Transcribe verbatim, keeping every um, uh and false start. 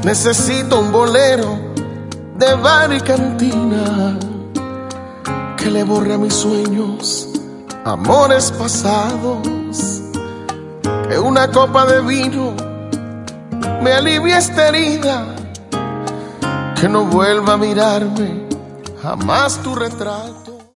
Necesito un bolero de bar y cantina que le borre a mis sueños amores pasados. Que una copa de vino me alivie esta herida. Que no vuelva a mirarme jamás tu retrato.